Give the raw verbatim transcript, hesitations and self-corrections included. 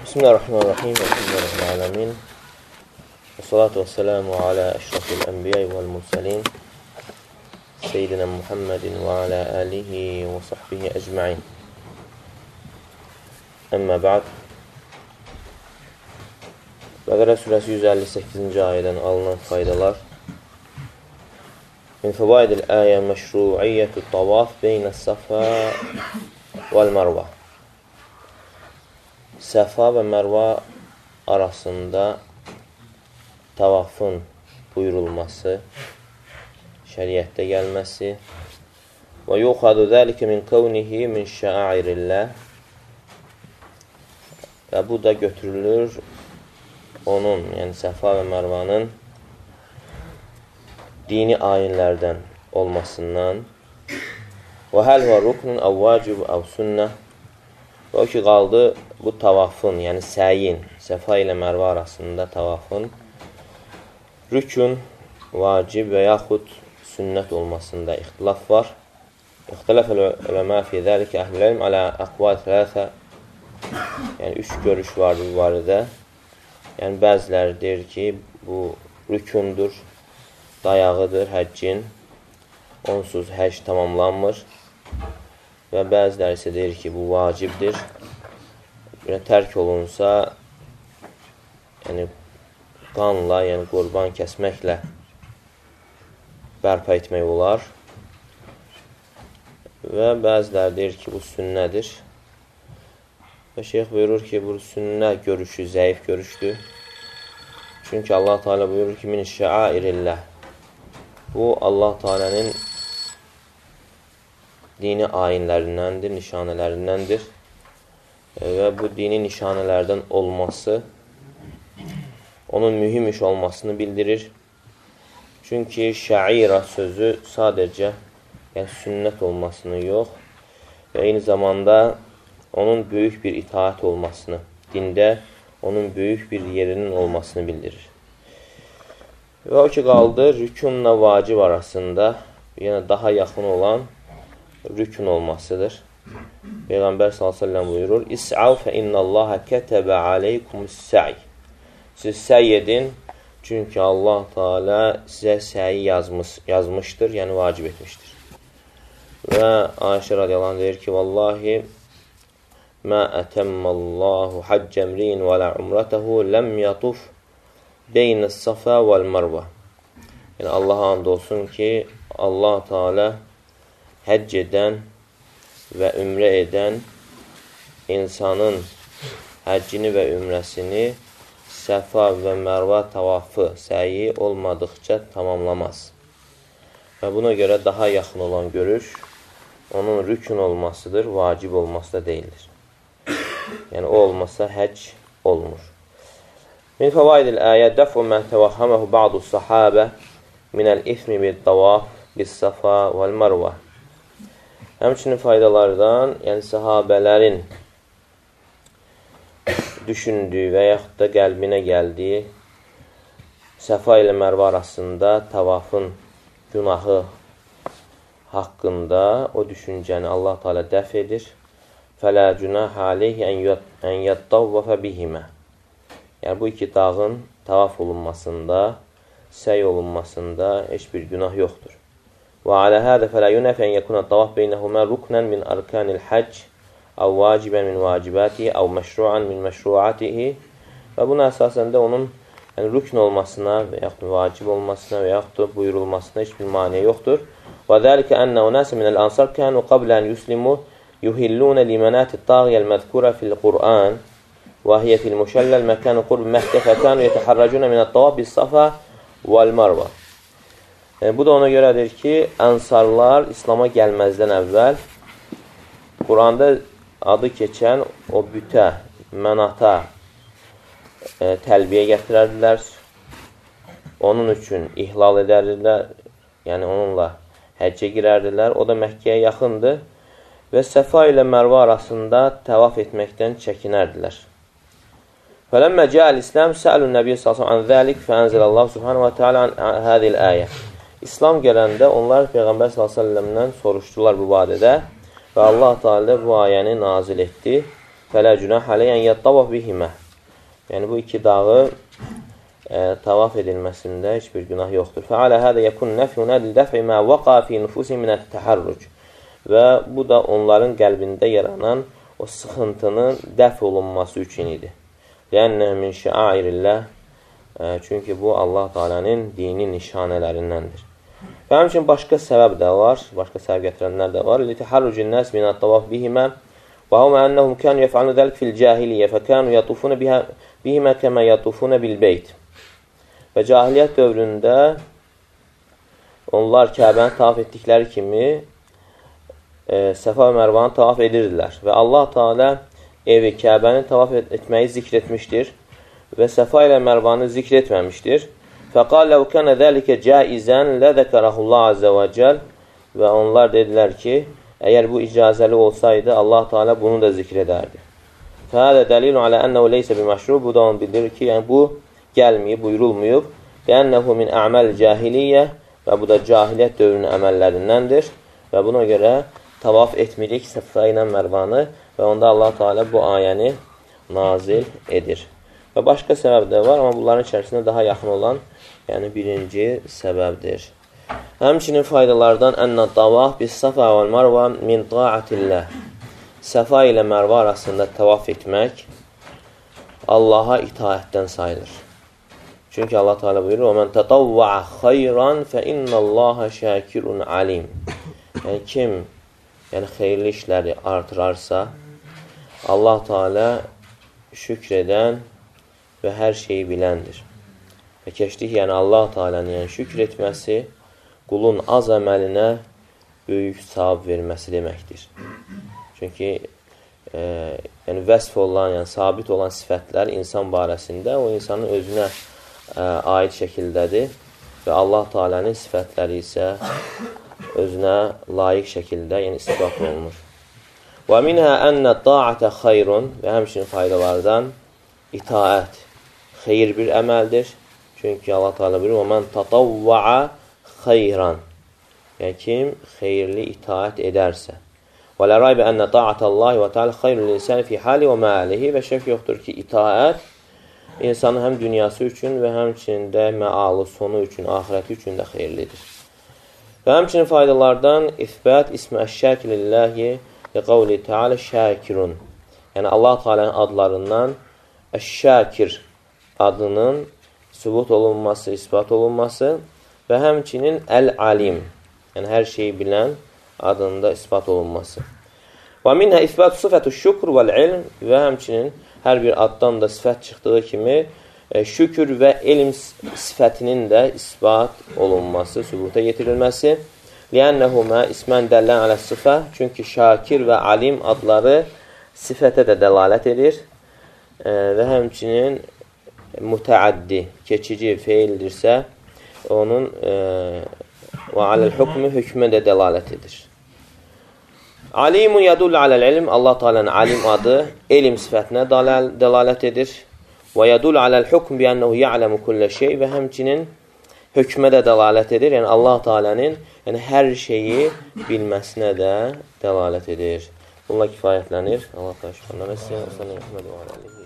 Bismillahirrahmanirrahim. Elhamdülillahirrahmanirrahim. Və salatu və selamu alə əşrafil ənbiyyə vəl-mursəlin Seyyidina Muhammedin və alə alihi və sahbihi əcma'in. Əmmə ba'd. Bəqərə surəsi yüz əlli səkkizinci ayədən alınan faydalar. Min fəvaidil ayə məşru'iyyətü tavaf beynəs-Safa vəl-Mərvə. Səfa və Mərva arasında tavafın buyurulması, şəriətdə gəlməsi və yuxadu zəlikə min kavnihi min şəairillah və bu da götürülür onun, yəni Səfa və Mərvanın dini ayinlərdən olmasından və həl və ruknun əv vacib əv sünnə və o ki qaldı bu tavafın, yəni səyin, Səfa ilə Mərva arasında tavafın rükün, vacib və yaxud sünnət olmasında ixtilaf var. İxtilaf el-uləmə fi zəlikə əhl-ilm alə əqval thələthə, yəni üç görüş var bu barədə. Yəni bəziləri deyir ki, bu rükündür, dayağıdır həccin, onsuz həcc tamamlanmır. Və bəziləri isə deyir ki, bu vacibdir. Yəni, tərk olunsa, yəni, qanla, yəni qurban kəsməklə bərpa etmək olar. Və bəziləri deyir ki, bu sünnədir. Və şeyx buyurur ki, bu sünnə görüşü zəif görüşdür. Çünki Allah Teala buyurur ki, min şəairillah. Bu, Allah Teala'nın dini ayinlərindəndir, nişanələrindəndir və bu dini nişanələrdən olması onun mühüm iş olmasını bildirir. Çünki şəira sözü sadəcə yəni sünnət olmasını yox və eyni zamanda onun böyük bir itaat olmasını, dində onun böyük bir yerinin olmasını bildirir. Və o ki qaldı, rükunla vacib arasında yəni daha yaxın olan rükün olmasıdır. Peyğəmbər sallallahu əleyhi və səlləm buyurur: "İs'au fe innallaha ketebe aleykumus sa'i." Siz səy edin, çünki Allah Teala sizə səyi yazmış, yazmışdır, yəni vacib etmişdir. Və Ayşə radiyallahu anh deyir ki: "Vallahi ma atammallahu haccemrin və la umratahu lam yatuf beyne's-Safa ve'l-Merve." Yəni Allaha and olsun ki, Allah Teala həcc edən və ümrə edən insanın həccini və ümrəsini Səfa və Mərva tavafı, səyi olmadıqca tamamlamaz. Və buna görə daha yaxın olan görüş, onun rükün olmasıdır, vacib olması da deyildir. Yəni, o olmasa həcc olmur. Min fəvaidil ayə dəf'u mən təvahhəməhu ba'du sahabə minəl ismi bid-davaf bis-Safa vəl-Mərvə. Həmçinin faydalardan, yəni sahabələrin düşündüyü və yaxud da qəlbinə gəldiyi Səfa ilə Mərva arasında tavafın günahı haqqında o düşüncəni Allah Teala dəf edir. Fələ cünahə aleyhi ən yaddavvafə bihimə. Yəni, bu iki dağın tavaf olunmasında, səy olunmasında heç bir günah yoxdur. وعلى هذا فلا ينافي أن يكون الطواف بينهما ركنا من أركان الحج أو واجبا من واجباته أو مشروعا من مشروعاته. Və buna əsasən də onun yəni, rükn olmasına və yaxud vacib olmasına və yaxud da buyurulmasına heç bir maniyə yoxdur. وَذَلِكَ أَنَّ أُنَاسٍ مِنَ الْأَنْصَارِ كَانُوا قَبْلَ أَنْ يُسْلِمُوا يُهِلُّونَ لِمَنَاتِ الطَّاغِيَ الْمَذْكُورَ فِي الْقُرْآنِ وَهِيَ فِي الْمُشَلَّلِ مَكَانُ قُرْبِ مَكَّةَ فَكَانُوا يَتَحَرَّجُونَ مِنَ الطَّوَافِ بِالصَّفَا وَالْمَرْوَةِ. Yəni, bu da ona görədir ki, ənsarlar İslama gəlməzdən əvvəl Quranda adı keçən o bütə, mənata e, təlbiyə gətirərdilər. Onun üçün ihlal edərdilər, yəni onunla həccə girərdilər. O da Məkkəyə yaxındır və Səfa ilə Mərva arasında təvaf etməkdən çəkinərdilər. Fələmmə cəəl-İslam səəlun nəbiyyə sallallahu əleyhi və səlləm an zəlik fəənzəlallahu subhanahu və teala an hədil ayə. İslam gələndə onlar Peyğəmbər sallallahu əleyhi və səlləmdən soruşdular bu barədə və Allah Teala bu ayəni nazil etdi. fələ cünah aleyən yəttavaf bihimə. Yəni, bu iki dağı e, tavaf edilməsində heç bir günah yoxdur. Fəalə hədə yəkun nəfyunə dəf'i mə vəqa fi nüfusi minət təhərrüc. Və bu da onların qəlbində yaranan o sıxıntının dəf olunması üçün idi. Lənnə min şəairilləh. E, çünki bu, Allah Teala'nın dini nişanələrindəndir. Və həmçin başqa səbəb də var, başqa səbəb gətirənlər də var. Litəhərrücün nəs minət tavaf bihimə və huvə ənəhum kənu yəfəalnu dəlik fil cahiliyyə fəkənu yatufunə bihimə kəmə yatufunə bil beyt. Və cahiliyyət dövründə onlar Kəbəni tavaf etdikləri kimi e, Səfa və Mərvanı tavaf edirdilər. Və Allah Teala evi Kəbəni tavaf et etməyi zikr etmişdir və Səfa ilə Mərvanı zikr etməmişdir. Fəqal ləv kənə dəlikə caizən lədəkərəhullah azə və cəl. Və onlar dedilər ki, əgər bu icazəli olsaydı, Allah Teala bunu da zikr edərdi. Fəhədə dəlilun alə ənəhu leysə biməşru. Bu da onu bildirir ki, yəni bu gəlməyib, buyurulmuyub. Lənnəhu min əməl cahiliyyə. Və bu da cahiliyyət dövrünün əməllərindəndir. Və buna görə tavaf etmirik Səfa ilə Mərvanı və onda Allah Teala bu ayəni nazil edir. Və başqa səbəb də var, amma bunların içərisində daha yaxın olan, yəni birinci səbəbdir. Həmçinin faydalardan ənnə tavaf bis Safa və Mərva min taatillah. Səfa ilə Mərva arasında tavaf etmək Allaha itaətdən sayılır. Çünki Allah Teala buyurur: "Və men tatawwa xeyran fe innallaha şakirun alim." Yəni kim yəni xeyirli işləri artırarsa, Allah Teala şükr edən və hər şeyi biləndir. Və keçdik, yəni Allah Teala'nın yəni şükr etməsi qulun az əməlinə böyük savab verməsi deməkdir. Çünki e, yəni vəsf olan, yəni sabit olan sifətlər insan barəsində o insanın özünə e, aid şəkildədir və Allah Teala'nın sifətləri isə özünə layiq şəkildə yəni isbat olunur. Və minhə ennə ta'ətə xayrun və həmçinin faydalardan itaət xeyir bir əməldir. Çünki Allah Teala buyurur: "Və men tatawwa xeyran." Yəni kim xeyirli itaət edərsə. Və la raybe enne ta'atallahi və Teala xeyrul insan fi hali və məalihi. Və şək yoxdur ki, itaət insanın həm dünyası üçün və həmçində məalı sonu üçün, axirəti üçün də xeyirlidir. Və həmçinin faydalardan isbət ismi əşşəkir lillahi və qavli Teala şəkirun. Yəni Allah Teala'nın adlarından əşşəkir adının sübut olunması, isbat olunması və həmçinin əl-alim, yəni hər şeyi bilən adında isbat olunması. Və minhə isbat sıfətü şükr vəl-ilm və həmçinin hər bir addan da sifət çıxdığı kimi e, şükür və elm sifətinin də isbat olunması, sübuta yetirilməsi. Liənnəhumə ismən dəllən alə sıfə, çünki şakir və alim adları sifətə də dəlalət edir e, və həmçinin mütəaddi, keçici feildirsə, onun e, və aləl hükmü hükmə də dəlalət edir. Alimun yadullu aləl ilm, Allah Teala'nın alim adı elm sifətinə dəlalət edir. Və yadullu aləl hükm bi'ənəhu ya'ləmu kullə şey və həmçinin hükmə də dəlalət edir. Yəni Allah Teala'nın yəni hər şeyi bilməsinə də dəlalət edir. Bununla kifayətlənir. Allah təşəkkür edir.